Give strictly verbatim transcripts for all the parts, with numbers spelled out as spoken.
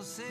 José.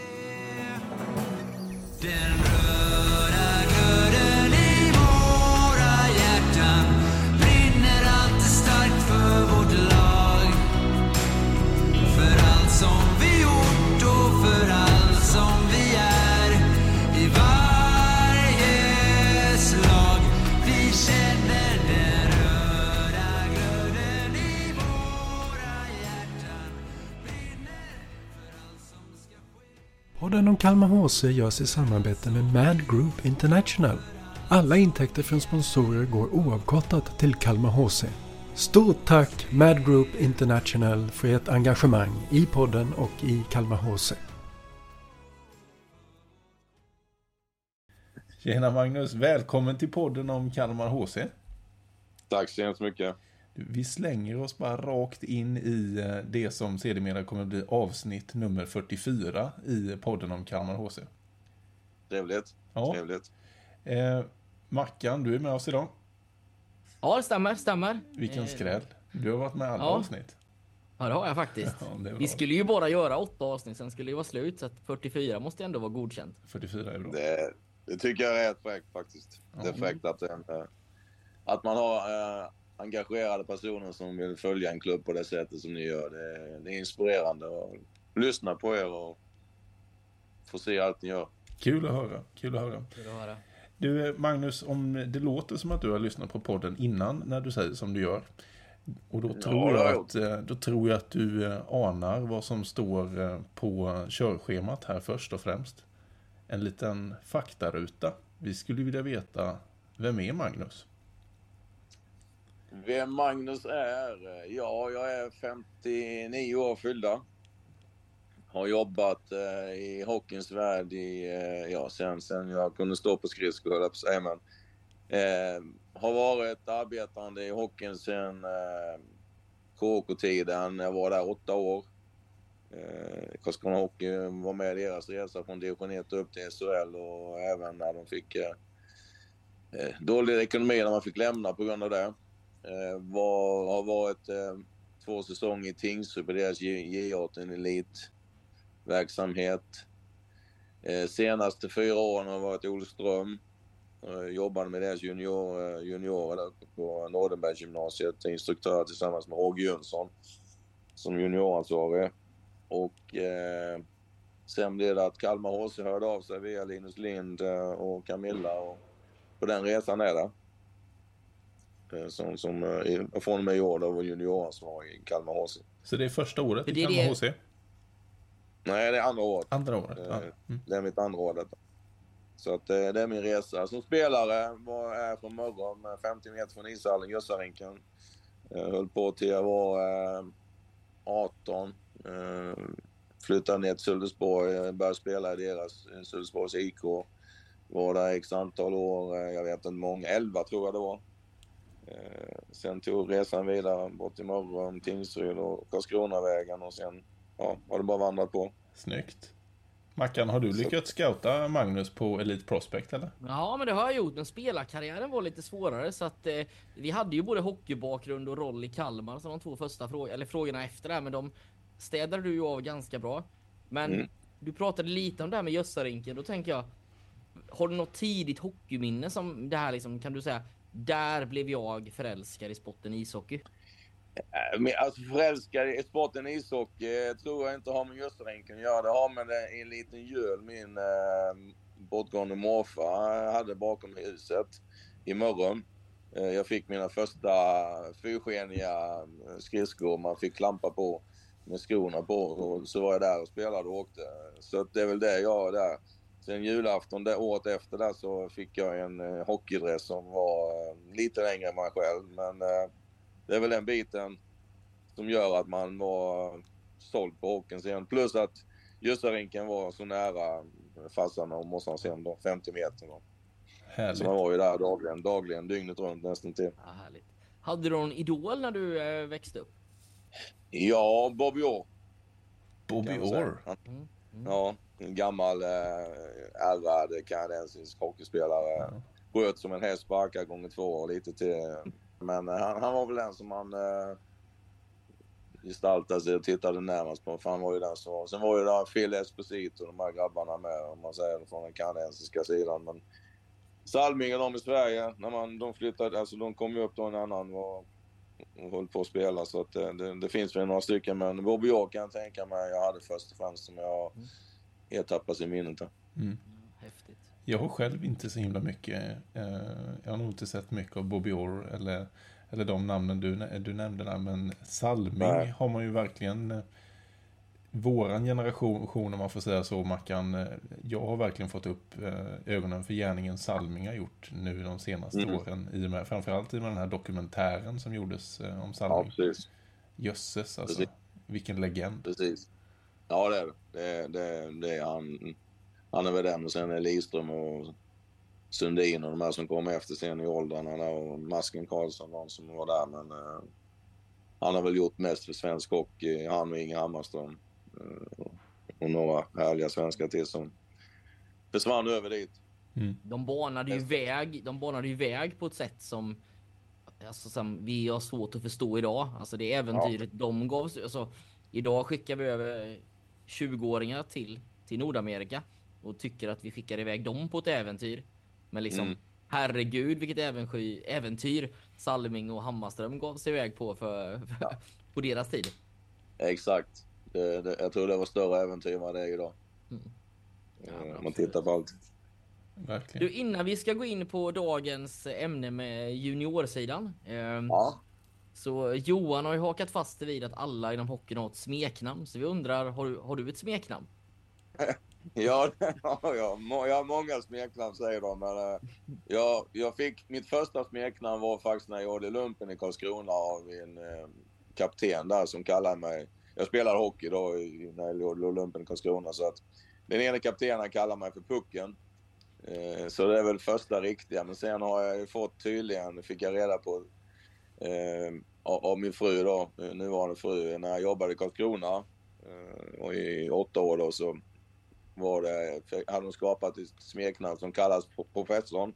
Den röda glöden i våra hjärtan brinner alltid starkt för vårt lag. För allt som vi gjort och för allt som vi är i varje slag. Vi känner den röda glöden i våra hjärtan brinner för allt som ska ske. Podden om Kalmar H C görs i samarbete med Mad Group International. Alla intäkter från sponsorer går oavkortat till Kalmar H C. Stort tack Mad Group International för ert engagemang i podden och i Kalmar H C. Tjena Magnus, välkommen till podden om Kalmar H C. Tack så hemskt mycket. Vi slänger oss bara rakt in i det som sedermera kommer att bli avsnitt nummer fyrtiofyra i podden om Kalmar H C. Trevligt. Ja. Trevligt. Eh, Mackan, du är med oss idag. Ja, det stämmer, stämmer. Vilken Eh, skräll. Du har varit med alla ja. avsnitt. Ja, det har jag faktiskt. Ja, det är bra. Vi skulle ju bara göra åtta avsnitt, sen skulle det vara slut, så att fyrtiofyra måste ändå vara godkänt. fyrtiofyra är bra. Det, det tycker jag är rätt fräckt faktiskt. Ja. Det är fräckt att, en, eh, att man har eh, engagerade personer som vill följa en klubb på det sättet som ni gör. Det, det är inspirerande att lyssna på er och få se allt ni gör. Kul att höra, kul att höra. Kul att höra. Du Magnus, om det låter som att du har lyssnat på podden innan när du säger som du gör. Och då tror, det har jag jag att, eh, då tror jag att du eh, anar vad som står eh, på körschemat här först och främst. En liten faktaruta. Vi skulle vilja veta, vem är Magnus? Vem Magnus är? Ja, jag är femtionio år fyllda. Har jobbat eh, i hockeyns värld i, eh, ja, sen, sen jag kunde stå på skridskor, höll jag på att säga, men eh, har varit arbetande i hockeyn sen eh, K K-tiden. Jag var där åtta år. Eh, Karlskrona Hockey var med i deras resa från division ett upp till S H L, och även när de fick eh, eh, dålig ekonomi när man fick lämna på grund av det. Eh, var, har varit eh, två säsonger i Tingsryd på deras J arton Elite verksamhet. Eh, senaste fyra åren har varit i Olström. Eh, jobbade med deras junior, eh, juniorer där uppe på Nordenbergsgymnasiet. Instruktör tillsammans med Roger Jönsson som junioransvarig. Och eh, sen blev det att Kalmar H C hörde av sig via Linus Lind eh, och Camilla. Och på den resan är det. Eh, som, som eh, från och med i år då var junioransvarig i Kalmar H C. Så det är första året För i det är Kalmar det- H C? Nej, det är andra året. Andra året? Eh, Ja. Mm. Det är mitt andra år detta. Så att, eh, det är min resa. Som spelare var jag är från Mörrum, eh, femtio meter från ishallen, Gösarinken. Jag höll på till jag var eh, arton. Eh, flyttade ner till Sölvesborg, eh, började spela i deras eh, Sölvesborgs I K. Var där x antal år, eh, jag vet inte många, elva tror jag det var. Eh, sen tog resan vidare bort till Mörrum, Tingsryd och Karlskronavägen, och sen ja, har det bara vandrat på. Snyggt. Mackan, har du lyckats scouta Magnus på Elite Prospect eller? Ja, men det har jag gjort, men spelarkarriären var lite svårare, så att eh, vi hade ju både hockeybakgrund och roll i Kalmar som de två första frågorna, eller frågorna efter det här, men de städade du ju av ganska bra. Men Mm. du pratade lite om det här med Gösarinken, då tänker jag, har du något tidigt hockeyminne som det här liksom, kan du säga, där blev jag förälskad i sporten ishockey? Äh, men alltså förälskad i sporten ishockey eh, tror jag inte har med Gösarinken att göra. Det har med det i en liten göl min eh, bortgående morfar hade bakom huset i Mörrum. Eh, jag fick mina första fyrskeniga skridskor man fick klampa på med skorna på, och så var jag där och spelade och åkte. Så att det är väl det jag är där. Sen julafton det året efter där så fick jag en eh, hockeydress som var eh, lite längre än mig själv, men eh, det är väl den biten som gör att man var såld på hockeyn sen. Plus att Gösarinken var så nära farsan och morsan sen då, femtio meter då. Härligt. Så man var ju där dagligen, dagligen, dygnet runt nästan till. Ja, härligt. Hade du någon idol när du eh, växte upp? Ja, Bobby Orr. Bobby kan man säga. Orr. Han- Mm. Mm. Ja, en gammal eh, ärrad kanadensisk hockeyspelare. Ja. Sköt som en häst, sparkar gånger två och lite till. Men eh, han, han var väl den som man eh, gestaltade sig och tittade närmast på. Fan var ju den så. Sen var ju där Phil Esposito och de här grabbarna med, om man säger från den kanadensiska sidan. Men Salming och de i Sverige, när man, de flyttade, alltså de kom ju upp då en annan och, och höll på att spela. Så att det, det, det finns väl några stycken, men Bobby Orr kan jag tänka mig jag hade först och främst som jag helt tappat i minnet. Mm. Häftigt. Jag har själv inte så himla mycket, eh, jag har nog inte sett mycket av Bobby Orr eller, eller de namnen du, du nämnde där, men Salming Nej. har man ju verkligen, eh, våran generation om man får säga så, Mackan, eh, jag har verkligen fått upp eh, ögonen för gärningen Salming har gjort nu de senaste mm. åren, i och med, framförallt i med den här dokumentären som gjordes eh, om Salming. Ja, precis. Jösses, alltså, precis. Vilken legend. Precis. Ja, det är det. Det, det är han. Han är väl den, och sen är Lidström och Sundin och de här som kommer efter sen i åldrarna där, och Masken Karlsson, någon som var där, men uh, han har väl gjort mest för svensk hockey, han och Inge Hammarström uh, och några härliga svenskar till som försvann över dit. Mm. De banade ju väg, de banade ju väg på ett sätt som, alltså, som vi har svårt att förstå idag. Alltså det äventyret ja. de gav, alltså, idag skickar vi över tjugoåringar till, till Nordamerika och tycker att vi skickar iväg dem på ett äventyr. Men liksom, mm. herregud vilket äventyr, äventyr Salming och Hammarström gav sig iväg på för, för ja. på deras tid. Exakt. Det, det, jag tror det var större äventyr än vad det är idag. Mm. Ja, man tittar på allt. Verkligen. Du, innan vi ska gå in på dagens ämne med juniorsidan. Eh, ja. Så Johan har ju hakat fast vid att alla inom hockeyn har ett smeknamn. Så vi undrar, har du, har du ett smeknamn? Ja, ja, ja, jag har många smeknamn säger de, men uh, jag, jag fick, mitt första smeknamn var faktiskt när jag gjorde lumpen i Karlskrona av en uh, kapten där som kallade mig, jag spelade hockey då i, när jag gjorde lumpen i Karlskrona, så att den ena kaptenen kallade mig för Pucken, uh, så det är väl första riktiga, men sen har jag ju fått tydligen, fick jag reda på uh, av, av min fru då, nuvarande fru, när jag jobbade i Karlskrona uh, och i åtta år då, så var det, hade de skapat ett smeknamn som kallas Professorn.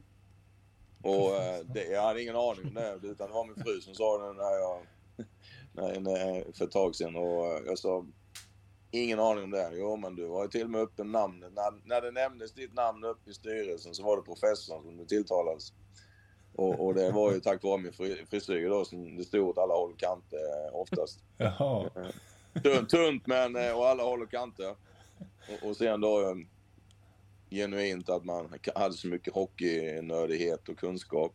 Och det, jag hade ingen aning om det, utan det var min fru som sa det när jag, när, för ett tag sedan. Och jag sa, ingen aning om det. Jo, men du har ju till och med upp en namn. När, när det nämndes ditt namn upp i styrelsen så var det Professorn som du tilltalades. Och, och det var ju tack vare min fri, frisyr då, som det stod åt alla håll och kanter oftast. Jaha. Tunt, tunt men och alla håll och kanter. Och, och sen då um, genuint att man hade så mycket hockeynördighet och kunskap.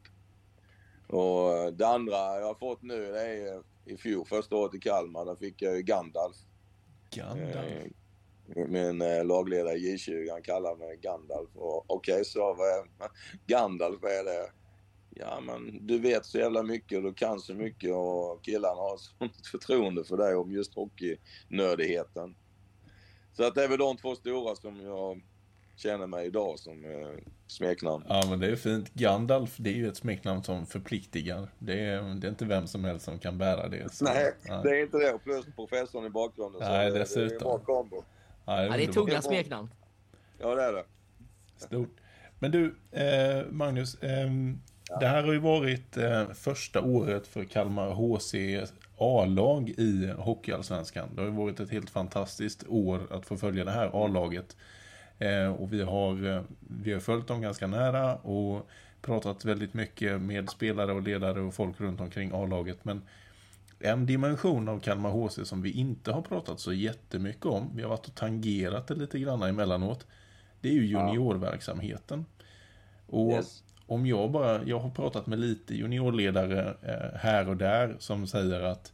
Och uh, det andra jag har fått nu, det är uh, i fjol, första året i Kalmar, där fick jag ju Gandalf. Gandalf? Uh, min uh, lagledare J tjugo, han kallar mig Gandalf. Och okej, okay, så vad är Gandalf är det? Ja, men du vet så jävla mycket och du kan så mycket och killarna har sånt förtroende för dig om just hockeynördigheten. Så att det är väl de två stora som jag känner mig idag som eh, smeknamn. Ja, men det är fint. Gandalf, det är ju ett smeknamn som förpliktigar. Det är, det är inte vem som helst som kan bära det. Så, nej, nej, det är inte det. Och plus professorn i bakgrunden. Nej, så dessutom. Det är en bra kombo. Ja, det är, ja, det är tunga smeknamn. Ja, det är det. Stort. Men du, eh, Magnus, eh, ja. det här har ju varit eh, första året för Kalmar H C A-lag i Hockeyallsvenskan. Det har ju varit ett helt fantastiskt år att få följa det här A-laget. Eh, och vi har, eh, vi har följt dem ganska nära och pratat väldigt mycket med spelare och ledare och folk runt omkring A-laget. Men en dimension av Kalmar H C som vi inte har pratat så jättemycket om, vi har varit och tangerat det lite grann emellanåt, det är ju juniorverksamheten. Och yes. om jag bara, jag har pratat med lite juniorledare eh, här och där som säger att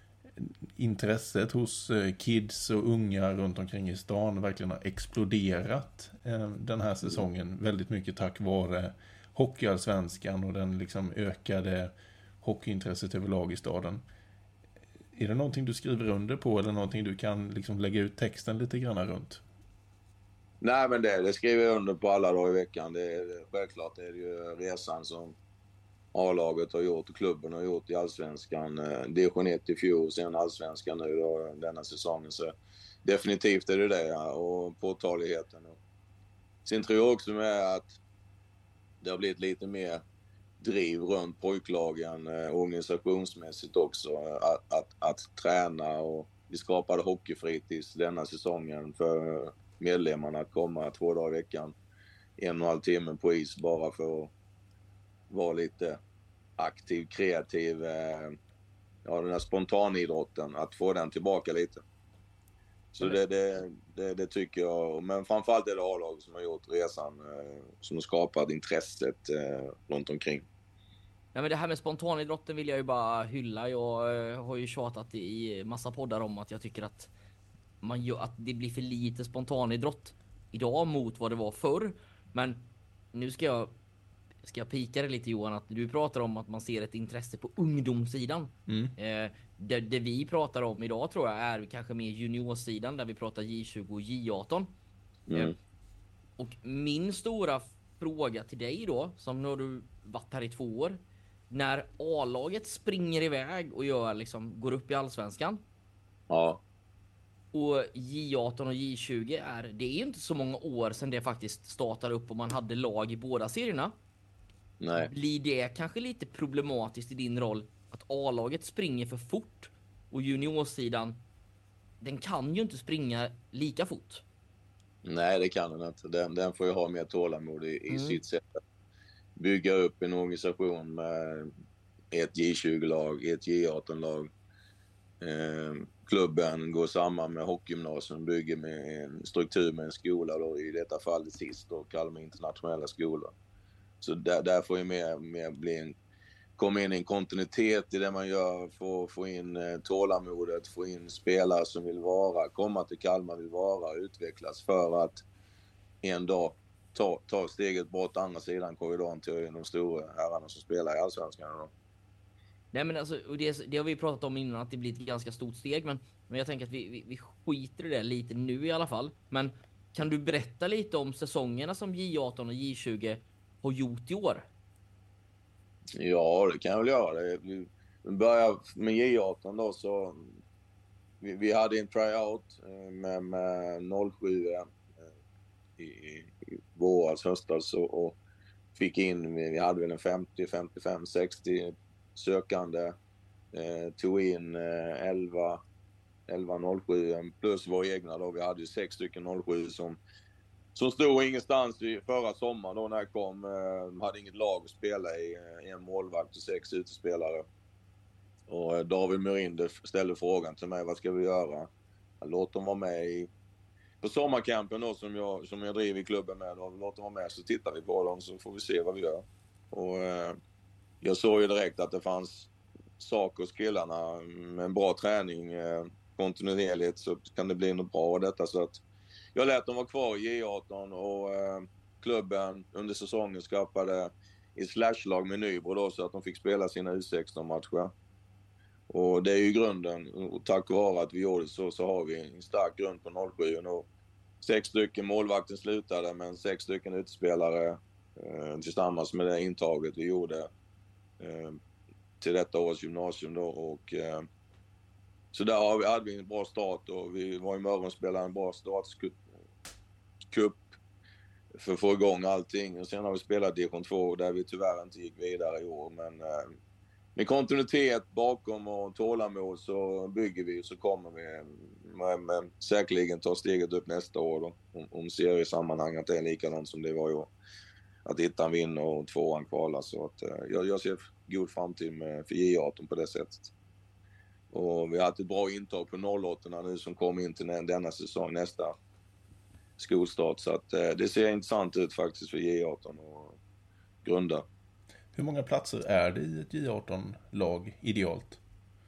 intresset hos eh, kids och unga runt omkring i stan verkligen har exploderat eh, den här säsongen. Väldigt mycket tack vare Hockeyallsvenskan och den liksom ökade hockeyintresset överlag i staden. Är det någonting du skriver under på eller någonting du kan liksom lägga ut texten lite grann runt? Nej, men det, det skriver jag under på alla dagar i veckan. Det är, självklart det är det ju resan som A-laget har gjort och klubben har gjort i Allsvenskan. Division ett i fjol, sen Allsvenskan nu då, denna säsongen. Så definitivt är det det, ja, och påtagligheten. Sen tror jag också med att det har blivit lite mer driv runt pojklagen eh, organisationsmässigt också. Eh, att, att, att träna, och vi skapade hockeyfritids denna säsongen för medlemmarna att komma två dagar i veckan. En och en halv timme på is bara för att vara lite aktiv, kreativ. Eh, ja, den här spontanidrotten, att få den tillbaka lite. Så det, det, det, det tycker jag. Men framförallt är det A-lag som har gjort resan, eh, som har skapat intresset eh, runt omkring. Ja, men det här med spontanidrotten vill jag ju bara hylla. Jag eh, har ju tjatat i massa poddar om att jag tycker att, man gör, att det blir för lite spontanidrott idag mot vad det var förr. Men nu ska jag ska jag pika det lite, Johan, att du pratar om att man ser ett intresse på ungdomssidan. Mm. Eh, det, det vi pratar om idag tror jag är kanske mer juniorsidan, där vi pratar J tjugo och J arton. Mm. Eh, och min stora fråga till dig då, som när du varit här i två år, när A-laget springer iväg och gör liksom, går upp i allsvenskan. Ja. Och J arton och J tjugo är, det är ju inte så många år sedan det faktiskt startade upp och man hade lag i båda serierna. Nej. Blir det kanske lite problematiskt i din roll att A-laget springer för fort och juniorsidan, den kan ju inte springa lika fort? Nej, det kan den inte. Den, den får ju ha mer tålamod i, i mm. sitt sätt att bygga upp en organisation med ett J tjugo-lag, ett J arton-lag. Eh, klubben går samman med hockeygymnasium, bygger med en struktur med en skola då, i detta fall sist då, Kalmar internationella skola. Så där, där får ju mer, mer bli en, komma in i en kontinuitet i det man gör, få, få in eh, tålamodet, få in spelare som vill vara, komma till Kalmar, vill vara, utvecklas för att en dag ta, ta steget bort andra sidan korridoren till de stora herrarna som spelar i allsvenskan då. Nej, men alltså, och det, det har vi pratat om innan, att det blir ett ganska stort steg, men, men jag tänker att vi, vi, vi skiter i det lite nu i alla fall. Men kan du berätta lite om säsongerna som J arton och J tjugo har gjort i år? Ja, det kan jag väl göra. Vi börjar med J arton då, så vi, vi hade en tryout med, med noll sju i, i, i våras, höstas, och, och fick in, vi hade väl en femtio, femtiofem, sextio sökande, eh, tog in eh, elva, elva noll sju plus våra egna då. Vi hade ju sex stycken noll sju som Som stod ingenstans i förra sommaren då när jag kom. Eh, hade inget lag att spela i. Eh, en målvakt och sex utespelare. Och eh, David Murinder ställde frågan till mig, vad ska vi göra? Låt dem vara med i, på sommarkampen då, som jag, som jag driver i klubben med. Då. Låt dem vara med, så tittar vi på dem, så får vi se vad vi gör. Och eh, jag såg ju direkt att det fanns saker hos killarna med en bra träning, eh, kontinuerligt, så kan det bli något bra av detta. Så att jag lät dem vara kvar i J arton, och eh, klubben under säsongen skapade i slashlag med Nybro då, så att de fick spela sina U sexton-matcher. Och det är ju grunden, och tack vare att vi gjorde så, så har vi en stark grund på noll sju. Och sex stycken målvakten slutade, men sex stycken utspelare eh, tillsammans med det intaget vi gjorde eh, till detta års gymnasium då. Och eh, så där har vi, hade vi en bra start, och vi var i morgon och spelade en bra startcup för att få igång allting. Och sen har vi spelat division två där vi tyvärr inte gick vidare i år. Men eh, med kontinuitet bakom och tålamod så bygger vi, så kommer vi med, med, säkerligen ta steget upp nästa år då. Om, om seriesammanhanget det är likadant som det var i år. Att ettan vinner och tvåan kvalar. Så att, eh, jag, jag ser god framtid med, för J arton på det sättet. Och vi har haft ett bra intag på noll åtta nu som kommer in till denna säsong, nästa skolstart. Så att eh, det ser intressant ut faktiskt för J arton och grunda. Hur många platser är det i ett J arton-lag idealt?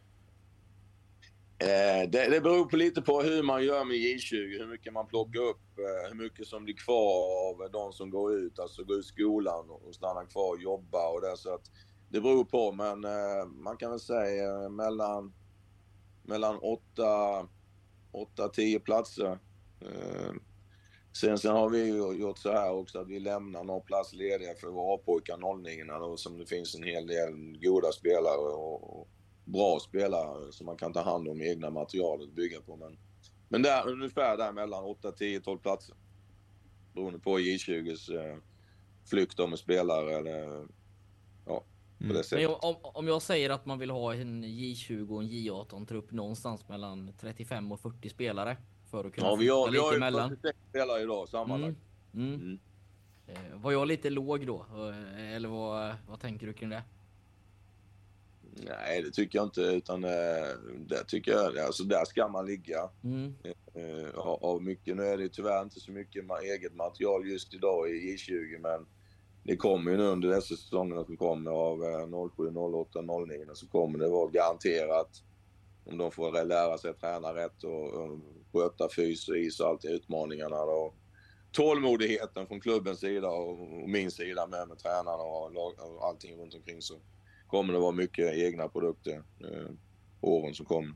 Eh, det, det beror på lite på hur man gör med J tjugo, hur mycket man plockar upp, eh, hur mycket som blir kvar av de som går ut, alltså går ut skolan och, och stannar kvar och jobbar och det. Så att det beror på, men eh, man kan väl säga eh, mellan mellan åtta åtta tio platser. Eh, sen, sen har vi ju gjort så här också att vi lämnar några plats lediga för våra A-pojkar noll nio då, som det finns en hel del goda spelare och, och bra spelare som man kan ta hand om egna materialet bygga på. Men, men där, ungefär där mellan åtta tio tolv platser. Beroende på J tjugos eh, flykt med spelare eller ja, på Mm. det sättet. Men om, om jag säger att man vill ha en J tjugo och en J arton trupp någonstans mellan trettiofem och fyrtio spelare för att kunna Ja, vi har, flytta vi har lite ju emellan. fyrtiosex spelare idag sammanlagt. Mm. Mm. Mm. Eh, var jag lite låg då? Eh, Eller vad, vad tänker du kring det? Nej, det tycker jag inte, utan eh, där tycker jag, alltså där ska man ligga. Mm. Eh, av av mycket, nu är det tyvärr inte så mycket ma- eget material just idag i J tjugo, men det kommer ju nu under dessa säsongerna som kommer av eh, noll sju, noll åtta, noll nio, så kommer det vara garanterat, om de får lära sig träna rätt och, och sköta fys och is och allt, utmaningarna då. Tålmodigheten från klubbens sida och, och min sida med med tränarna och, lag, och allting runt omkring, så kommer det vara mycket egna produkter eh, åren som kommer.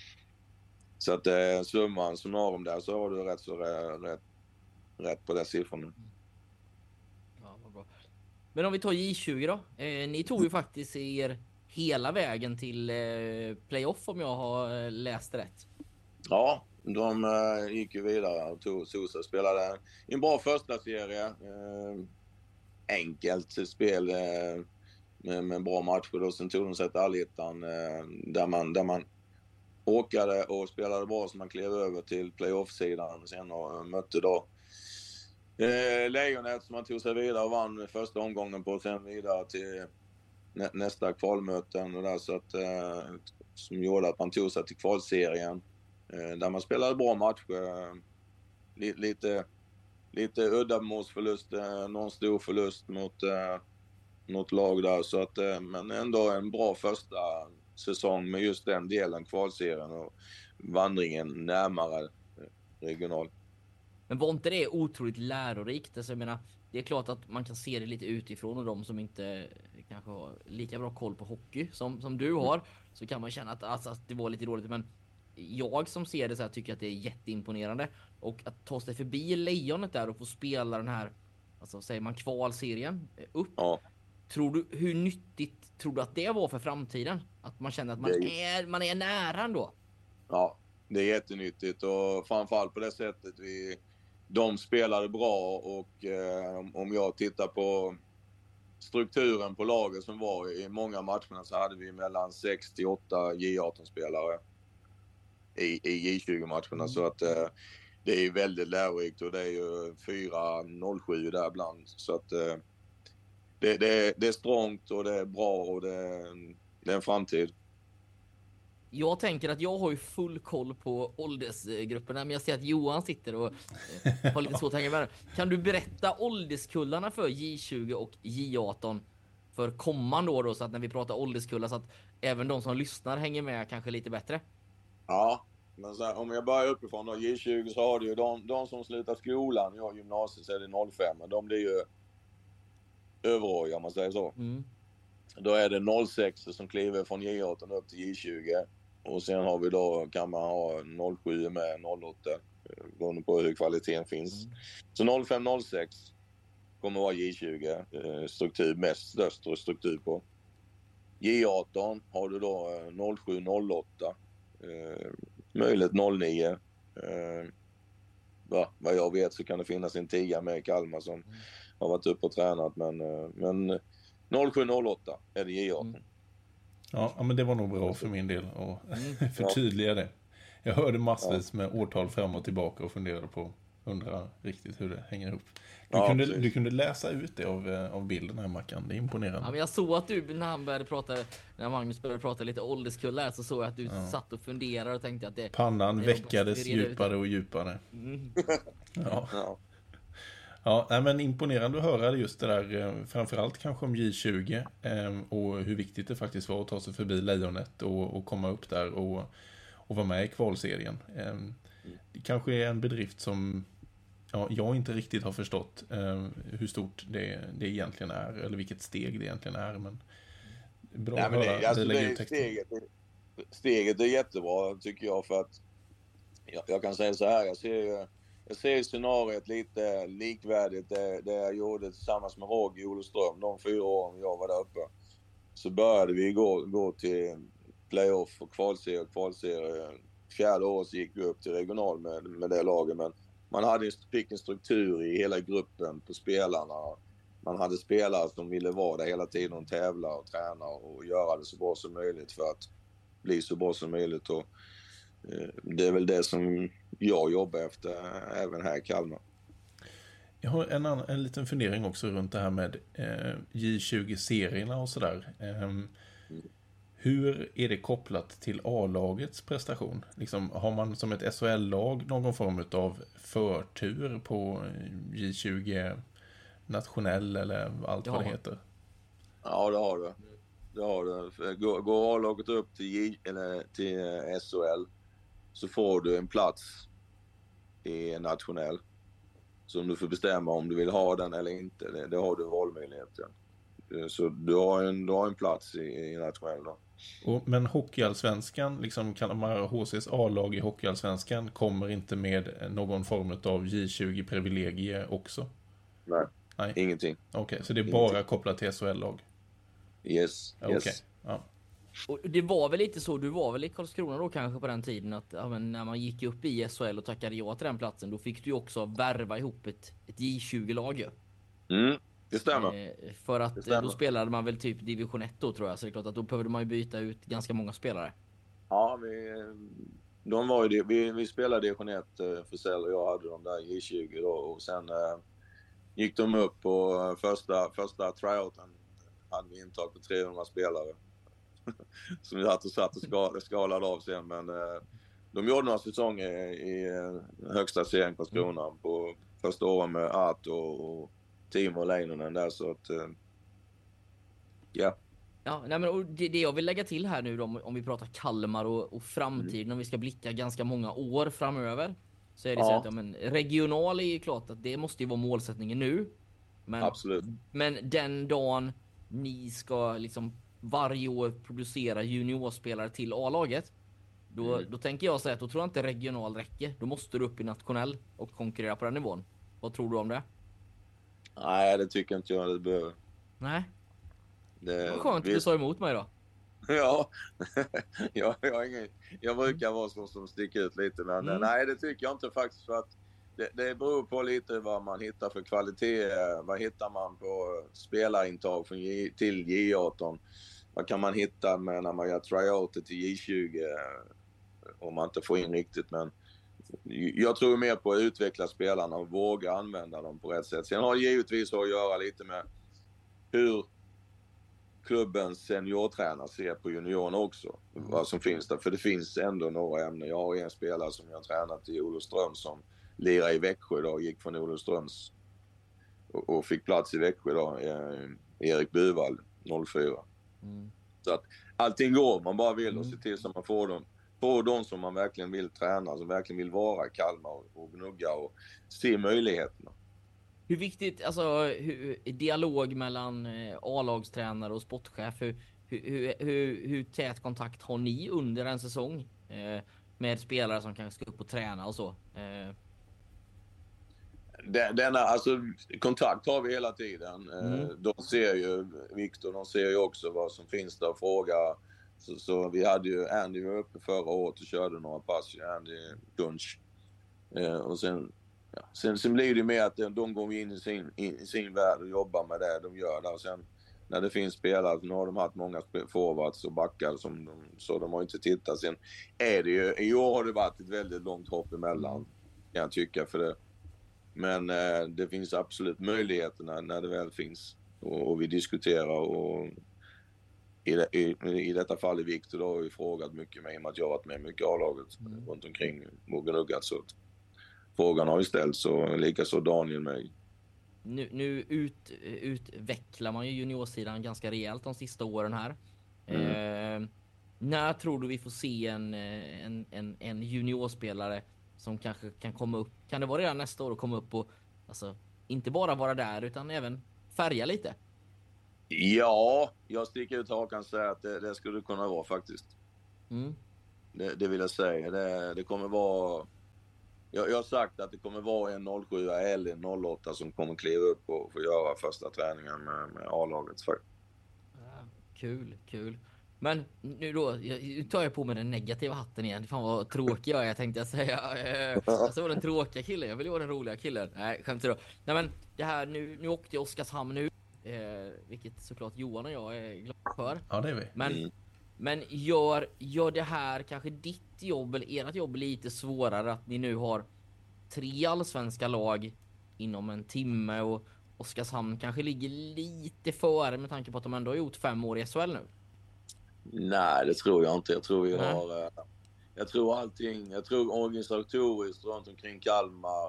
Så att eh, summan som har om där, så har du rätt så rätt, rätt på den siffrorna. Ja, vad bra. Men om vi tar J tjugo då. Eh, ni tog ju faktiskt er hela vägen till eh, playoff om jag har eh, läst rätt. Ja, de eh, gick ju vidare och tog Sosa, spelade en bra första serie. Eh, enkelt spel eh, med, med bra matcher då. Sen tog de sig till allettan eh, där man där man åkade och spelade bra, så man klev över till playoff-sidan sen och mötte då eh, Lejonet som man tog sig vidare och vann första omgången på, sen vidare till nä, nästa kvalmöten och där, så att eh, som gjorde att man tog sig till kvalserien eh, där man spelade bra matcher, eh, lite lite lite uddamålsförlust, eh, någon stor förlust mot eh, något lag där, så att eh, men ändå en bra första säsong med just den delen, kvalserien och vandringen närmare regional. Men var inte det otroligt lärorikt? Alltså, jag menar, det är klart att man kan se det lite utifrån, och de som inte kanske har lika bra koll på hockey som, som du har, så kan man känna att, alltså, att det var lite dåligt. Men jag som ser det så här tycker att det är jätteimponerande. Och att ta sig förbi Lejonet där och få spela den här, alltså säger man, kvalserien upp. Ja. Tror du, hur nyttigt tror du att det var för framtiden? Att man känner att man Det är, man är nära ändå. Ja, det är jättenyttigt, och framförallt på det sättet vi, de spelade bra, och eh, om jag tittar på strukturen på laget som var i många matcherna, så hade vi mellan sex till åtta J arton-spelare i, i J tjugo-matcherna. Mm. Så att eh, det är väldigt lärorikt, och det är ju fyra noll sju där ibland. Så att eh, det, det, det är strångt och det är bra, och det, det är en framtid. Jag tänker att jag har ju full koll på åldersgrupperna, men jag ser att Johan sitter och eh, har lite svårt att hänga med. Kan du berätta ålderskullarna för J tjugo och J arton för kommande år då, så att när vi pratar ålderskullar, så att även de som lyssnar hänger med kanske lite bättre? Ja, men så här, om jag börjar uppifrån då, J tjugo, så har du ju de, de som slutar skolan, jag gymnasiet, så är det noll fem, men de blir ju överåriga om man säger så. Mm. Då är det noll sex som kliver från J arton upp till J tjugo. Och sen har vi då, kan man ha noll sju med noll åtta, beroende på hur kvaliteten finns. Mm. Så noll fem noll sex kommer vara J tjugo, struktur, mest störst struktur på. J arton har du då noll sju noll åtta, eh, möjligt noll nio. Eh, va, vad jag vet så kan det finnas en tia med i Kalmar som mm. har varit uppe och tränat, men, men noll sju noll åtta är det J arton. Mm. Ja, men det var nog bra för min del att mm. förtydliga det. Jag hörde massvis med årtal fram och tillbaka och funderade på, undrar riktigt hur det hänger ihop. Du, ja, kunde, du kunde läsa ut det av, av bilden här, Mackan. Det är imponerande. Ja, men jag såg att du, när han började prata, när Magnus började prata lite ålderskullar, så såg jag att du ja. satt och funderade och tänkte att det... Pannan det väckades djupare och djupare. Mm. Ja. ja. Ja, men imponerande att höra just det där, framförallt kanske om J tjugo och hur viktigt det faktiskt var att ta sig förbi Lejonet och, och komma upp där och, och vara med i kvalserien. Det kanske är en bedrift som ja, jag inte riktigt har förstått hur stort det, det egentligen är, eller vilket steg det egentligen är, men bra Nej, att men höra. Det, alltså det är steget, steget är jättebra tycker jag, för att jag, jag kan säga så här, jag ser ju Jag ser scenariet lite likvärdigt det, det jag gjorde tillsammans med Roger Olström de fyra åren jag var där uppe. Så började vi gå, gå till playoff och kvalserie och kvalserie. Fjärde året gick vi upp till regional med, med det laget, men man hade, fick en struktur i hela gruppen på spelarna. man hade spelare som ville vara där hela tiden och tävla och träna och göra det så bra som möjligt för att bli så bra som möjligt. Och eh, det är väl det som jag jobbar efter även här i Kalmar. Jag har en, annan, en liten fundering också runt det här med eh, J tjugo-serierna och sådär. Eh, mm. Hur är det kopplat till A-lagets prestation? Liksom, har man som ett S H L-lag någon form av förtur på J tjugo nationell eller allt vad det heter? Ja, det har du. Det har du. Går, går A-laget upp till, J, eller till S H L så får du en plats i nationell. Så du får bestämma om du vill ha den eller inte. Det, det har du valmöjligheten. Så du har en, du har en plats i, i nationell då. Och, men Hockeyallsvenskan, liksom Kalmar H C:s A-lag i Hockeyallsvenskan kommer inte med någon form av J tjugo-privilegie också? Nej, Nej. Ingenting. Okej, okay, så det är ingenting. Bara kopplat till S H L-lag? Yes, Okej, yes. okay. Ja. Och det var väl lite så, du var väl i Karlskrona då kanske på den tiden att ja, men när man gick upp i S H L och tackade ja till den platsen, då fick du ju också värva ihop ett, ett J tjugo-lag ju. Mm, det stämmer. Eh, för att det stämmer. då spelade man väl typ division ett då tror jag, så det är klart att då behövde man ju byta ut ganska många spelare. Ja, vi, de var ju det. Vi, vi spelade division ett för Säll och jag hade de där J tjugo då, och sen eh, gick de upp på första, första tryouten hade vi intag på trehundra spelare. Som vi satt och satt och skal, skalade av sen, men eh, de gjorde några säsonger i eh, högsta serien på Karlskrona mm. på första året med Art och, och Timo Leinonen där, så att eh, ja. Ja, nej men och det, det jag vill lägga till här nu då, om, om vi pratar Kalmar och, och framtiden, mm. om vi ska blicka ganska många år framöver, så är det ja. så att ja, men regional är ju klart att det måste ju vara målsättningen nu. Men, absolut. Men den dagen ni ska liksom varje år producera juniorspelare till A-laget, då, mm. då tänker jag säga att då tror jag inte regional räcker. Då måste du upp i nationell och konkurrera på den nivån. Vad tror du om det? Nej, det tycker inte jag det behöver. Nej. Det, Vad skönt att visst. du sa emot mig då. Ja, jag, jag, har ingen, jag brukar vara så som sticker ut lite, men mm. nej, det tycker jag inte faktiskt, för att det, det beror på lite vad man hittar för kvalitet. Vad hittar man på spelarintag från J, till J arton? Vad kan man hitta med när man gör tryouter till J tjugo om man inte får in riktigt? Men jag tror mer på att utveckla spelarna och våga använda dem på rätt sätt. Sen har det givetvis att göra lite med hur klubbens seniortränare ser på juniorerna också. Mm. Vad som finns där. För det finns ändå några ämnen. Jag har en spelare som jag har tränat i Olofström som lirar i Växjö idag. Gick från Olofströms och, och fick plats i Växjö idag. Eh, Erik Buvall, noll fyra. Mm. Så att allting går, man bara vill, och se till så man får dem, får dem som man verkligen vill träna, som verkligen vill vara i Kalmar och, och gnugga och se möjligheterna. Hur viktigt, alltså hur, dialog mellan A-lagstränare och sportchef, hur, hur, hur, hur tät kontakt har ni under en säsong eh, med spelare som kanske ska upp och träna och så? Eh. Denna, alltså, kontakt har vi hela tiden. Mm. De ser ju, Viktor, de ser ju också vad som finns där och frågar. Så, så vi hade ju, Andy var uppe förra året och körde några pass, Andy Dunch. Eh, och sen, ja, sen, sen blir det mer att de går in i sin, in i sin värld och jobbar med det de gör där. Och sen när det finns spelare, nu har de haft många forwards och backar som de, så de har inte tittat. Sen är det ju, i år har det varit ett väldigt långt hopp emellan, kan jag tycka, för det. Men eh, det finns absolut möjligheterna när det väl finns. Och, och vi diskuterar, och i, det, i, i detta fall i Viktor då har vi frågat mycket med, i och med att jag har varit med mycket A-laget mm. runt omkring Mogenuggat, så att frågan har ju ställts, och likaså Daniel mig. Nu, nu ut, utvecklar man ju juniorsidan ganska rejält de sista åren här. Mm. Eh, när tror du vi får se en, en, en, en juniorspelare som kanske kan komma upp? Kan det vara redan nästa år och komma upp och alltså, inte bara vara där utan även färga lite? Ja, jag sticker ut hakan och säger att det, det skulle kunna vara faktiskt. Mm. Det, det vill jag säga. Det, det kommer vara... Jag, jag har sagt att det kommer vara en noll sju eller en noll åtta som kommer kliva upp och få göra första träningen med, med A-laget. Ja, kul, kul. Men nu då, nu tar jag på mig den negativa hatten igen. Fan vad tråkig jag är, tänkte jag säga. Jag såg den tråkiga killen, jag vill vara den roliga killen. Nej, skämt då. Nej men det här, nu, nu åkte jag Oskarshamn nu. Eh, vilket såklart Johan och jag är glada för. Ja, det är vi. Men, Mm. men gör, gör det här kanske ditt jobb eller ert jobb lite svårare att ni nu har tre allsvenska lag inom en timme och Oskarshamn kanske ligger lite före med tanke på att de ändå har gjort fem år i S H L nu? Nej, det tror jag inte. Jag tror vi Nej. har... eh, Jag tror allting... Jag tror organisatoriskt runt omkring Kalmar,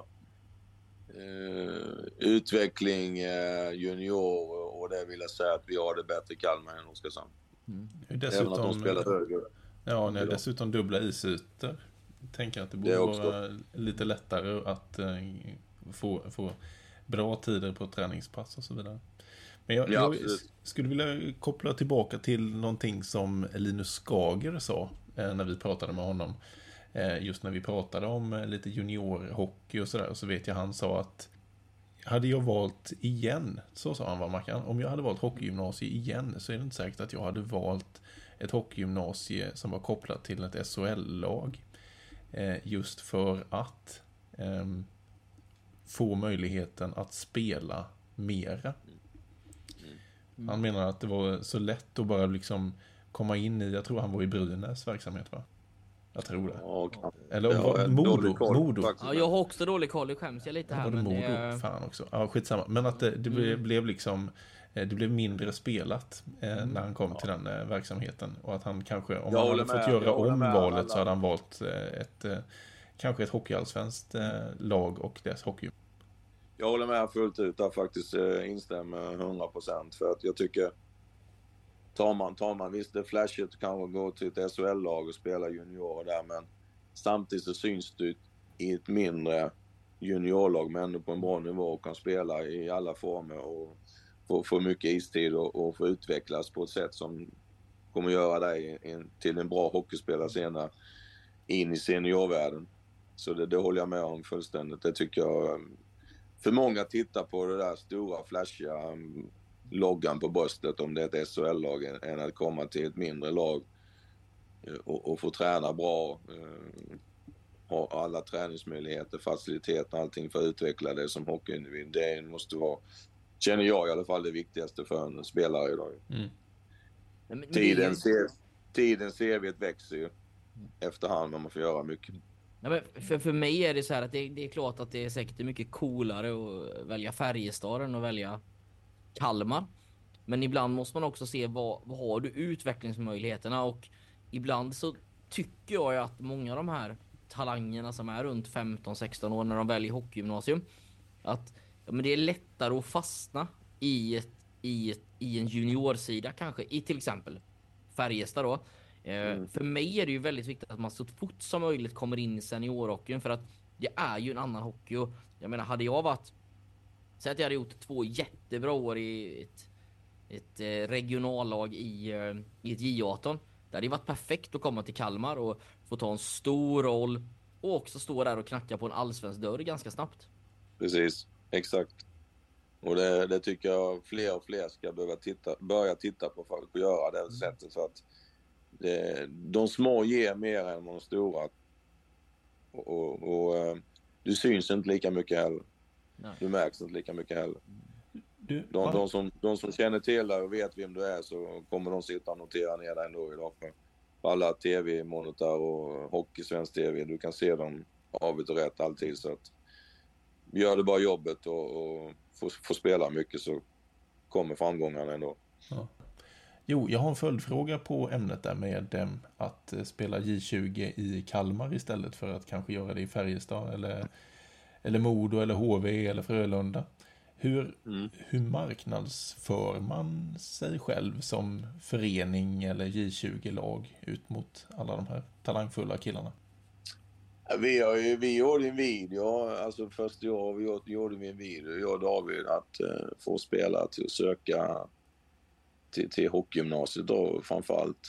eh, utveckling, eh, junior och det vill jag säga att vi har det bättre i Kalmar än Oskarshamn. Dessutom, Även att de spelar högre. Ja, ni har dessutom dubbla isytor. Tänker att det borde Det också. vara lite lättare att eh, få, få bra tider på träningspass och så vidare. Men jag, Ja, jag absolut. skulle vilja koppla tillbaka till någonting som Linus Skager sa eh, när vi pratade med honom. Eh, just när vi pratade om eh, lite juniorhockey och sådär. Så vet jag han sa att hade jag valt igen, så sa han, va, Mackan, om jag hade valt hockeygymnasie igen så är det inte säkert att jag hade valt ett hockeygymnasie som var kopplat till ett S H L-lag. Eh, just för att eh, få möjligheten att spela mera. Han menar att det var så lätt att bara liksom komma in i, jag tror han var i Brynäs verksamhet, va? Jag tror det. Ja, kan- Eller Ja, var, jag har Modo. dålig koll, Modo. faktiskt. Ja, jag har också dålig koll, jag skäms jag lite här. Var det Men Modo? det, Fan också. Ja, skitsamma. Men att det, det blev, Mm. blev liksom det blev mindre spelat eh, när han kom till den eh, verksamheten. Och att han kanske, om Jag han håller hade fått med, göra jag håller om med valet alla. så hade han valt eh, ett eh, kanske ett hockeyallsvenskt eh, lag och dess hockey. Jag håller med fullt ut där faktiskt. eh, Instämmer hundra procent. För att jag tycker, tar man, tar man visst det är flashigt att kanske gå till ett S H L-lag och spela juniorer där, men samtidigt så syns du i ett mindre juniorlag men ändå på en bra nivå och kan spela i alla former och få, få mycket istid och, och få utvecklas på ett sätt som kommer göra dig in, till en bra hockeyspelare senare in i seniorvärlden. Så det, det håller jag med om fullständigt. Det tycker jag. För många tittar på det där stora flashiga um, loggan på bröstet om det är ett S H L-lag än att komma till ett mindre lag uh, och, och få träna bra, uh, ha alla träningsmöjligheter, faciliteter, allting för att utveckla det som hockeyindivid. Det måste vara, känner jag i alla fall, det viktigaste för en spelare idag. Mm. men, men Tiden, det, ser, tiden C V:t växer ju efterhand, men man får göra mycket. ja, men för, för mig är det så här att det, det är klart att det är säkert mycket coolare att välja Färjestad än att välja Kalmar. Men ibland måste man också se vad, vad har du utvecklingsmöjligheterna, och ibland så tycker jag ju att många av de här talangerna som är runt femton sexton år när de väljer hockeygymnasium, att ja, men det är lättare att fastna i, ett, i, ett, i en juniorsida kanske, i till exempel Färjestad då. Eh, Mm. För mig är det ju väldigt viktigt att man så fort som möjligt kommer in i seniorhockeyn, för att det är ju en annan hockey. Och jag menar, hade jag varit, säg att jag hade gjort två jättebra år i ett, ett eh, regionallag i, eh, i ett J arton, det hade ju varit perfekt att komma till Kalmar och få ta en stor roll och också stå där och knacka på en allsvensk dörr ganska snabbt. Precis, exakt. Och det, det tycker jag fler och fler ska behöva titta, börja titta på för att göra det sättet. För att det, de små ger mer än de stora. Och, och, och eh, du syns inte lika mycket heller. Nej. Du märks inte lika mycket heller. Du, De, va? de, som, de som känner till dig och vet vem du är, så kommer de sitta och notera ner dig ändå idag. För på alla tv-monitor och hockey, svensk tv, du kan se dem avigt och rätt alltid. Så att gör det bara jobbet och, och får, får spela mycket, så kommer framgångarna ändå. Ja. Jo, jag har en följdfråga på ämnet där med eh, att eh, spela J tjugo i Kalmar istället för att kanske göra det i Färjestad eller, eller Modo eller H V eller Frölunda. Hur, Mm. hur marknadsför man sig själv som förening eller J tjugo-lag ut mot alla de här talangfulla killarna? Vi, har ju, vi gjorde en video, alltså första året vi gjorde, gjorde vi en video, jag och David, att uh, få spela till att söka till, till hockeygymnasiet då framförallt.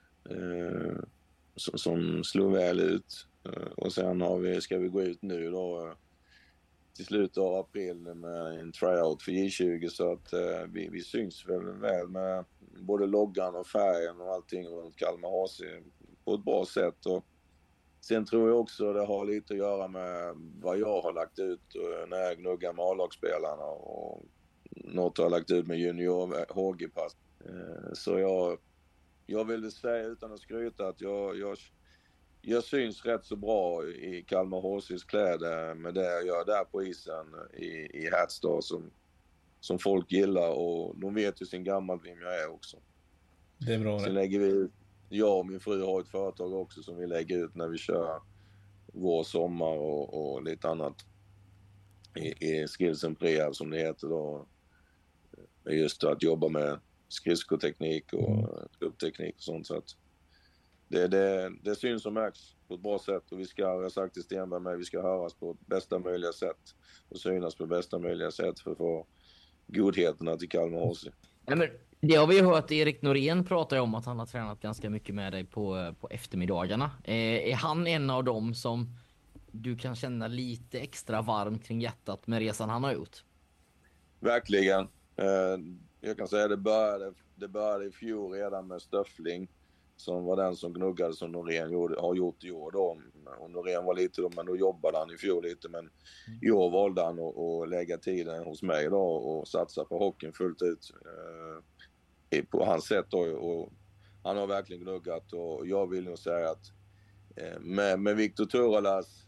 Uh, som, som slog väl ut. Uh, och sen har vi, ska vi gå ut nu då uh, till slutet av april med en tryout för J tjugo, så att eh, vi, vi syns väl väl med både loggan och färgen och allting runt Kalmar H C på ett bra sätt. Och sen tror jag också det har lite att göra med vad jag har lagt ut när jag gnuggar med A-lagsspelarna, och något har jag lagt ut med junior H G-pass. Så jag, jag vill säga utan att skryta att jag, jag, jag syns rätt så bra i Kalmar H C:s kläder med det jag gör där på isen i, i Hertstar som, som folk gillar, och de vet ju sin gammal vem jag är också. Det är bra. Sen lägger vi, jag och min fru har ett företag också som vi lägger ut när vi kör vår sommar och, och lite annat i, i Skills and Prehab som det heter då. Just att jobba med skridskoteknik och truppteknik och sånt. Så att det, det, det syns och märks på ett bra sätt, och vi ska, jag har sagt till Stenberg med, vi ska höras på bästa möjliga sätt och synas på bästa möjliga sätt för att få godheterna till Kalmar H C. Ja, men det har vi ju hört. Erik Norén pratar ju om att han har tränat ganska mycket med dig på, på eftermiddagarna. Eh, är han en av dem som du kan känna lite extra varm kring hjärtat med resan han har gjort? Verkligen. Eh, jag kan säga det började, det började i fjol redan med Stöffling som var den som gnuggade som Norén gjorde, har gjort i år då. Och Norén var lite då, men då jobbade han i fjol lite, men i år valde han att, att lägga tiden hos mig då och satsa på hockeyn fullt ut eh, på hans sätt då, och han har verkligen gnuggat, och jag vill nog säga att eh, med, med Viktor Turolas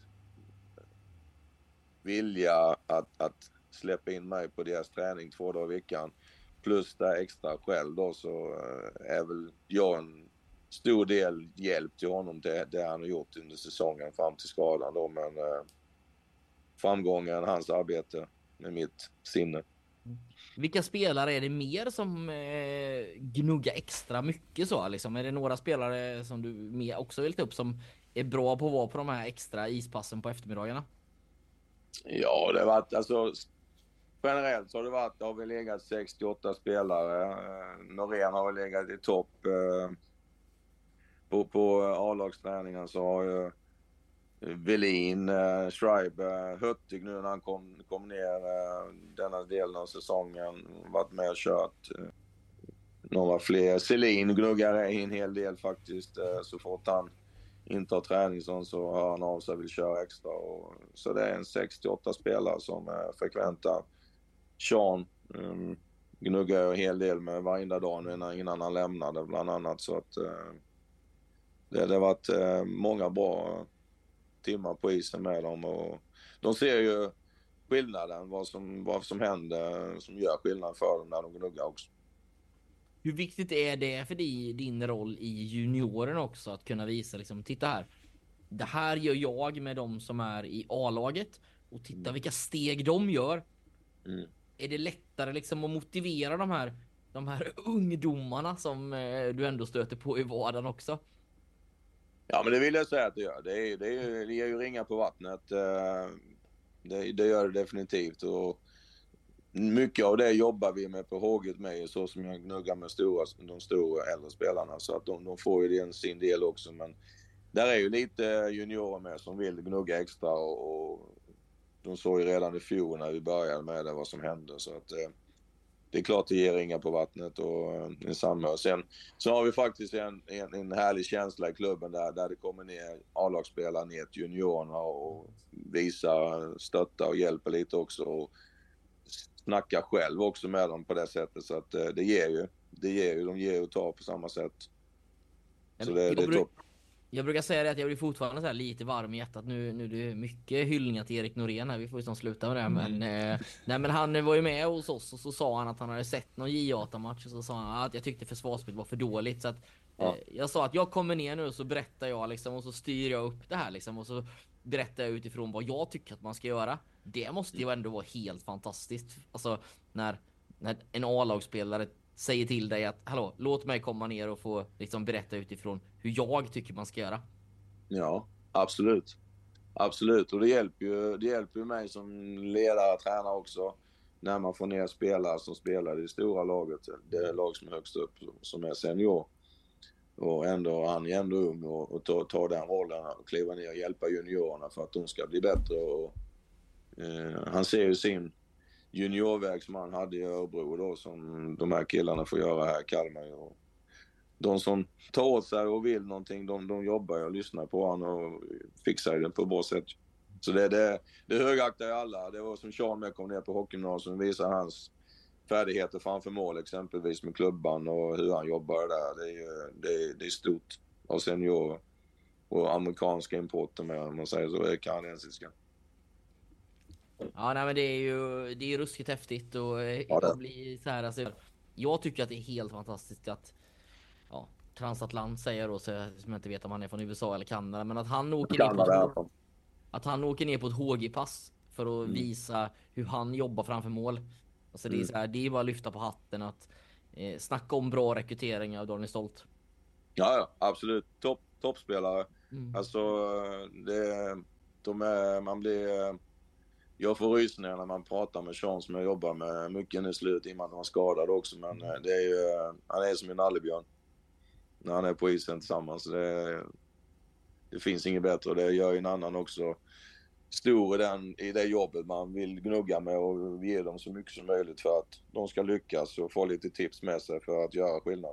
vilja att, att släppa in mig på deras träning två dagar i veckan plus det extra själv då, så eh, är väl jag en stor del hjälp till honom det, det han har gjort under säsongen fram till skadan då, men eh, framgången, hans arbete med mitt sinne. Vilka spelare är det mer som eh, gnuggar extra mycket så liksom? Är det några spelare som du mer också vill ta upp som är bra på att vara på de här extra ispassen på eftermiddagarna? Ja, det har varit alltså generellt så har det varit, det har vi legat sextioåtta spelare. Eh, Norén har vi legat i topp. Eh, på på A-lagsträningen så har ju Velin, eh, Schreiber, Hurtig nu när han kom, kom ner eh, denna delen av säsongen, varit med och kört. Eh, några fler. Selin gnuggar en hel del faktiskt, eh, så fort han inte har träning så hör han av sig och vill köra extra. Och, så det är en sextioåtta spelare som är frekventa. Sean um, gnuggar jag en hel del med varje dag innan, innan han lämnade bland annat. Så att uh, det, det har varit uh, många bra timmar på isen med dem. Och de ser ju skillnaden, vad som, vad som händer, som gör skillnad för dem när de gnuggar också. Hur viktigt är det för dig, din roll i junioren också, att kunna visa liksom, titta här, det här gör jag med de som är i A-laget, och titta vilka steg de gör. Mm. Är det lättare liksom att motivera de här, de här ungdomarna som eh, du ändå stöter på i vardagen också? Ja, men det vill jag säga att det gör. Det är, det är, det är ju ringar på vattnet. Det, det gör det definitivt. Och mycket av det jobbar vi med på H G med, så som jag gnuggar med stora, de stora äldre spelarna, så att de, de får ju den sin del också. Men där är ju lite juniorer med som vill gnugga extra, och, och de såg ju redan i fjol när vi började med det vad som hände, så att eh, det är klart det ger ringar på vattnet och eh, en samhör. Sen så har vi faktiskt en, en, en härlig känsla i klubben där, där det kommer ner A-lagsspelare ner till juniorerna och visar, stöttar och hjälper lite också, och snacka själv också med dem på det sättet, så att eh, det ger ju det ger ju de ger och tar på samma sätt. Så det, det är topp. Jag brukar säga det att jag blir fortfarande så här lite varm i hjärtat. Nu, nu är det mycket hyllningar till Erik Norén här. Vi får ju snart sluta med det. Men, mm. eh, nej, men han var ju med hos oss, och så sa han att han hade sett någon J åtta-match, och så sa han att jag tyckte försvarsspelet var för dåligt. Så att, ja. eh, jag sa att jag kommer ner nu och så berättar jag liksom, och så styr jag upp det här liksom, och så berättar jag utifrån vad jag tycker att man ska göra. Det måste ju ändå vara helt fantastiskt. Alltså när, när en A-lagsspelare säger till dig att hallå, låt mig komma ner och få liksom berätta utifrån hur jag tycker man ska göra. Ja, absolut. Absolut, och det hjälper ju, det hjälper ju mig som ledare och tränare också, när man får ner spelare som spelar i det stora laget, det lag som är högst upp, som är senior. Och ändå, han är ändå ung och, och tar ta den rollen och kliva ner och hjälpa juniorerna för att de ska bli bättre och Eh, han ser ju sin juniorväg som han hade i Örebro då, som de här killarna får göra här i Kalmar. Och de som tar åt sig och vill någonting, de, de jobbar och lyssnar på honom och fixar det på ett bra sätt. Så det, det, det högaktar ju alla. Det var som Sean med kom ner på hockeygymnasiet som visar hans färdigheter framför mål, exempelvis med klubban och hur han jobbar där. Det är, det är, det är stort av seniorer och amerikanska importer med, om man säger så, är kanadensiska. Ja, nej, men det är ju det är ju ruskigt häftigt och ja, det blir så här, alltså, jag tycker att det är helt fantastiskt att ja, Transatlant säger då, så som jag inte vet om han är från U S A eller Kanada, men att han åker ner på ett, att han åker ner på ett H G-pass för att mm. visa hur han jobbar framför mål. Alltså det är så här, det är bara att lyfta på hatten att eh, snacka om bra rekrytering av Daniel Stolt. Ja, ja, absolut. Topp toppspelare. Mm. Alltså det de är, man blir jag får rysningar när man pratar med Sean som jag jobbar med mycket i slut i och med att han var skadad också, men det är ju, han är som en nallebjörn när han är på isen tillsammans. Det, det finns inget bättre och det gör ju en annan också stor i, den, i det jobbet man vill gnugga med och ge dem så mycket som möjligt för att de ska lyckas och få lite tips med sig för att göra skillnad.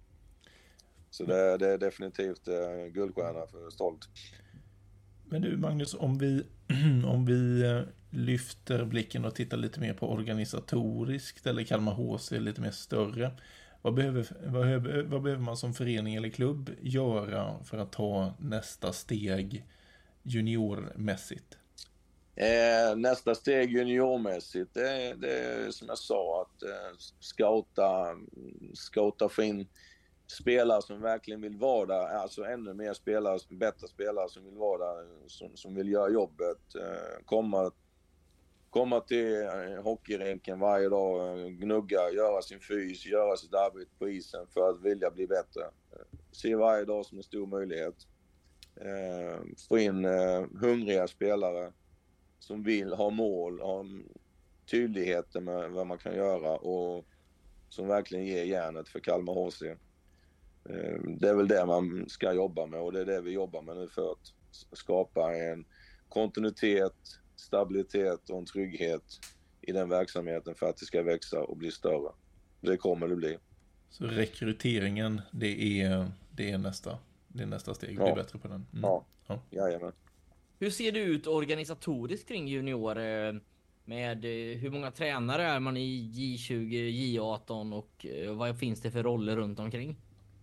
Så det, det är definitivt eh, guldstjärna för Stolt. Men du Magnus, om vi, om vi lyfter blicken och tittar lite mer på organisatoriskt eller Kalmar H C lite mer större. Vad behöver, vad, behöver, vad behöver man som förening eller klubb göra för att ta nästa steg juniormässigt? Eh, nästa steg juniormässigt, det, det är som jag sa, att eh, scouta, scouta för in spelare som verkligen vill vara där, alltså ännu mer spelare, bättre spelare som vill vara där, som, som vill göra jobbet, eh, komma, komma till hockeyrinken varje dag, gnugga, göra sin fys, göra sitt arbete på isen för att vilja bli bättre. Se varje dag som en stor möjlighet. Eh, få in eh, hungriga spelare som vill ha mål, ha tydligheter med vad man kan göra och som verkligen ger järnet för Kalmar H C. Eh, det är väl det man ska jobba med och det är det vi jobbar med nu för att skapa en kontinuitet, stabilitet och en trygghet i den verksamheten för att det ska växa och bli större. Det kommer det bli. Så rekryteringen, det är, det är nästa det är nästa steg, ja. Blir bättre på den. Mm. Ja, ja. Jajamän. Hur ser det ut organisatoriskt kring junior? Med hur många tränare är man i J tjugo, J arton och vad finns det för roller runt omkring?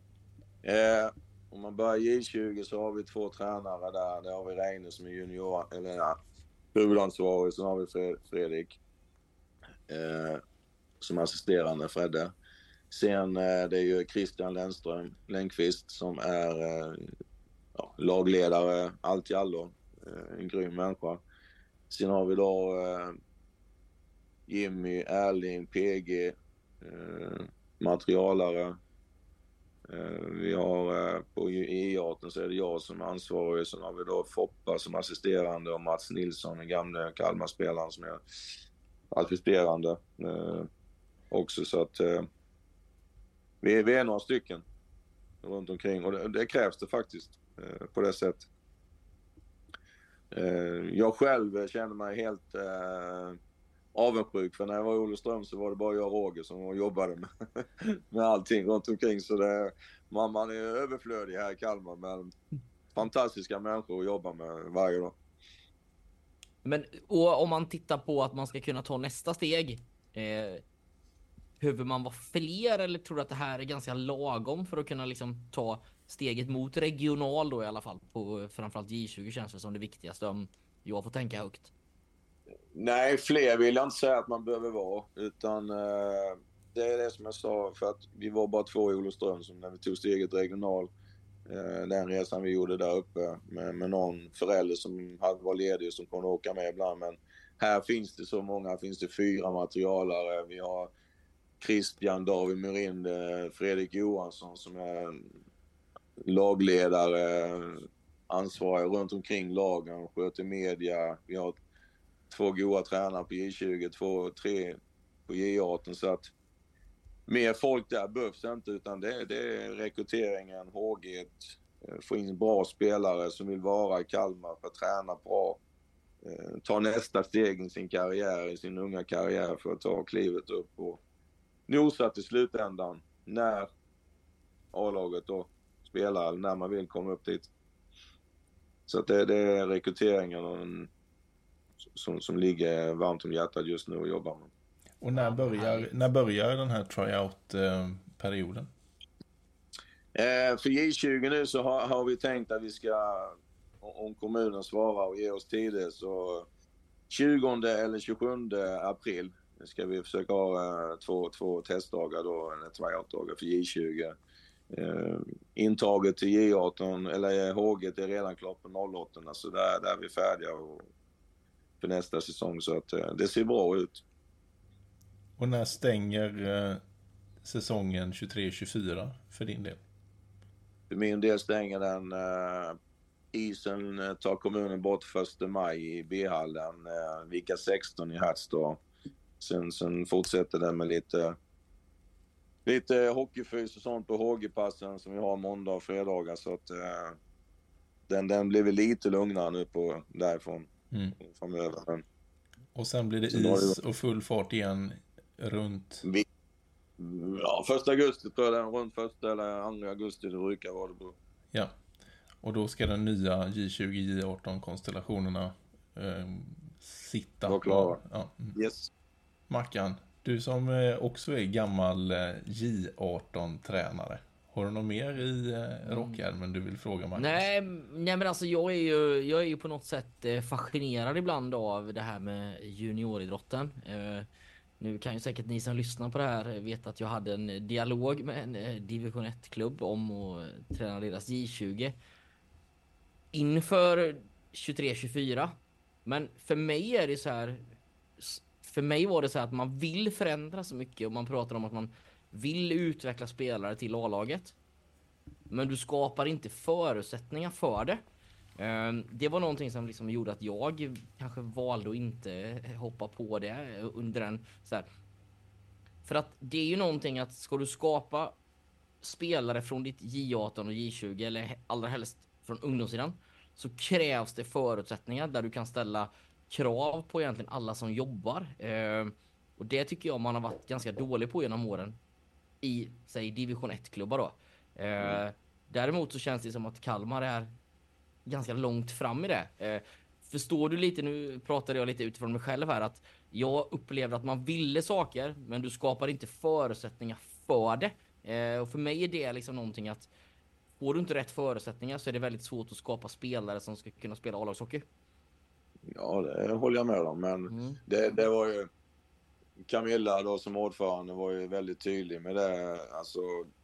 Eh, om man börjar J tjugo så har vi två tränare där. Där har vi Reine som är junior, eller ja, huvudansvarig. Sen har vi Fredrik eh, som assisterande, Fredde. Sen eh, det är ju Christian Lennström, Länkvist, som är eh, ja, lagledare, allt i allo. Eh, en grym människa. Sen har vi då eh, Jimmy, Erling, P G, eh, materialare. Eh, vi har eh, på E arton så är det jag som är ansvarig. Sen har vi då Foppa som assisterande och Mats Nilsson, den gamla Kalmar-spelaren, som är assisterande eh, också. Så att eh, vi, vi är några stycken runt omkring och det, det krävs det faktiskt eh, på det sättet. Eh, jag själv känner mig helt eh, avundsjuk, för när jag var i Olofström så var det bara jag och Roger som jobbade med, med allting runt omkring, så det, man, man är överflödig här i Kalmar, men fantastiska människor att jobba med varje dag. Men och om man tittar på att man ska kunna ta nästa steg, eh, behöver man vara fler eller tror du att det här är ganska lagom för att kunna liksom ta steget mot regional då i alla fall, på framförallt J tjugo känns det som det viktigaste om jag får tänka högt? Nej, fler vill jag inte säga att man behöver vara, utan eh, det är det som jag sa, för att vi var bara två i Olofström som när vi tog steget regional, eh, den resan vi gjorde där uppe med, med någon förälder som hade var ledig som kunde åka med ibland, men här finns det så många, här finns det fyra materialare, vi har Christian, David Murind, Fredrik Johansson som är lagledare, ansvarig runt omkring lagen, sköter media. Vi har två goda tränare på J tjugo, två, tre på J arton, så att mer folk där behövs inte, utan det, det är rekryteringen, H G, få in bra spelare som vill vara i Kalmar för att träna bra. ta nästa steg i sin karriär, i sin unga karriär för att ta klivet upp och nosa till slutändan när A-laget då spelar, när man vill komma upp dit. Så att det, det är rekryteringen och en, som, som ligger varmt om hjärtat just nu och jobbar med. Och när börjar, när börjar den här tryout-perioden? Eh, för J tjugo nu så har, har vi tänkt att vi ska, om kommunen svarar och ger oss tider, så tjugonde eller tjugosjunde april ska vi försöka ha eh, två, två testdagar då, eller tryout-dagar för J tjugo. Eh, intaget till J arton eller H G är redan klart på noll åtta, så där, där är vi färdiga och, för nästa säsong, så att eh, det ser bra ut. Och när stänger eh, säsongen tjugotre tjugofyra för din del? För min del stänger den eh, isen eh, tar kommunen bort första maj i B-hallen, eh, vika sexton i Hertsdag. Sen, sen fortsätter den med lite lite hockeyfys och sånt på H G-passen som vi har måndag och fredagar, så att eh, den, den blir väl lite lugnare nu på därifrån mm. framöver. Men, och sen blir det is det... och full fart igen runt... Vi... Ja, första augusti tror jag den, runt första eller andra augusti det brukar vara det bra. Ja, och då ska den nya J tjugo J arton-konstellationerna eh, sitta. Var klara. Ja. Mm. Yes. Mackan, du som eh, också är gammal eh, J arton-tränare. Har du något mer i eh, rockärmen du vill fråga Magnus? Nej, nej men alltså jag är ju, jag är ju på något sätt eh, fascinerad ibland av det här med junioridrotten. Eh, nu kan ju säkert ni som lyssnar på det här veta att jag hade en dialog med en eh, division ett-klubb om att träna deras J tjugo inför tjugotre tjugofyra. Men för mig är det så här, för mig var det så här att man vill förändra så mycket och man pratar om att man vill utveckla spelare till A-laget. Men du skapar inte förutsättningar för det. Det var någonting som liksom gjorde att jag kanske valde att inte hoppa på det under en så här. För att det är ju någonting att ska du skapa spelare från ditt J arton och J tjugo eller allra helst från ungdomssidan, så krävs det förutsättningar där du kan ställa krav på egentligen alla som jobbar. Och det tycker jag man har varit ganska dålig på genom åren i, säg, division ett-klubbar då. Mm. Eh, däremot så känns det som att Kalmar är ganska långt fram i det. Eh, förstår du lite, nu pratade jag lite utifrån mig själv här, att jag upplevde att man ville saker, men du skapar inte förutsättningar för det. Eh, och för mig är det liksom någonting att får du inte rätt förutsättningar så är det väldigt svårt att skapa spelare som ska kunna spela A-lagshockey. Ja, det håller jag med om, men mm. det, det var ju Camilla då som ordförande var ju väldigt tydlig med det, alltså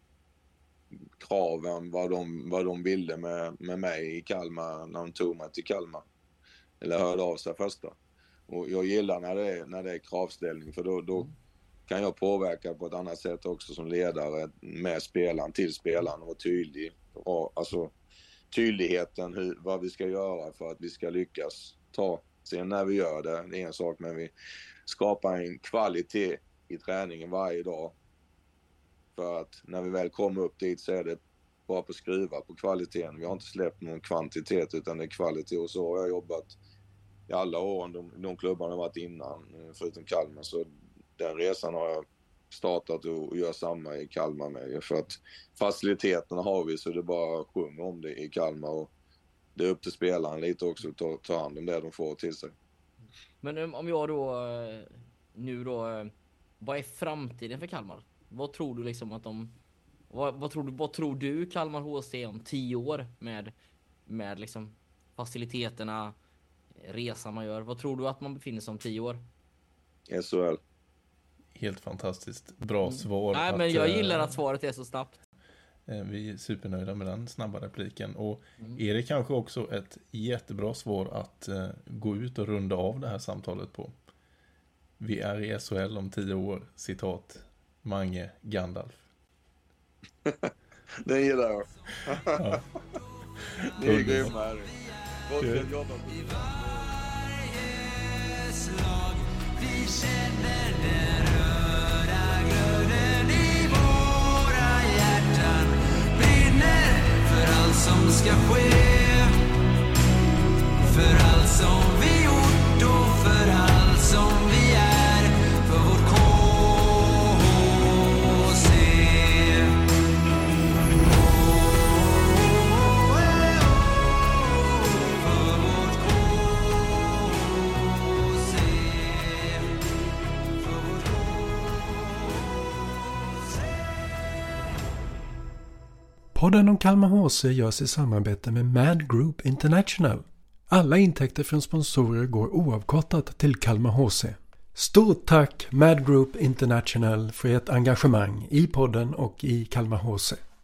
kraven, vad de, vad de ville med, med mig i Kalmar när de tog mig till Kalmar. Eller hörde av sig första. Och jag gillar när det är, när det är kravställning, för då, då kan jag påverka på ett annat sätt också som ledare med spelaren, till spelaren, och vara tydlig. Och, alltså tydligheten, hur, vad vi ska göra för att vi ska lyckas ta. Sen när vi gör det, det är en sak, men vi skapar en kvalitet i träningen varje dag. För att när vi väl kommer upp dit så är det bara på skruva på kvaliteten. Vi har inte släppt någon kvantitet utan det är kvalitet, och så har jag jobbat i alla år de, de klubbarna har varit innan, förutom Kalmar, så den resan har jag startat och gör samma i Kalmar med. För att faciliteterna har vi, så det bara sjunger om det i Kalmar, och det är upp till spelaren lite också att ta, ta hand om det de får till sig. Men om jag då nu då, vad är framtiden för Kalmar? Vad tror du liksom att de, vad, vad tror du, vad tror du Kalmar H C om tio år med, med liksom faciliteterna, resan man gör? Vad tror du att man befinner sig om tio år? S H L. Helt fantastiskt. Bra svar. Nej, att, men jag gillar att svaret är så snabbt. Vi är supernöjda med den snabba repliken. Och mm. är det kanske också ett jättebra svar att uh, gå ut och runda av det här samtalet på. Vi är i S H L om tio år. Citat Mange Gandalf. Det gillar jag. Ja. Det är grymma här. Fortsätt jobba. I varje slag vi känner den röda glöden i våra hjärtan, brinner för allt som ska ske, för allt som vi gjort Podden om Kalmar H C görs i samarbete med Mad Group International. Alla intäkter från sponsorer går oavkortat till Kalmar H C. Stort tack Mad Group International för ert engagemang i podden och i Kalmar H C.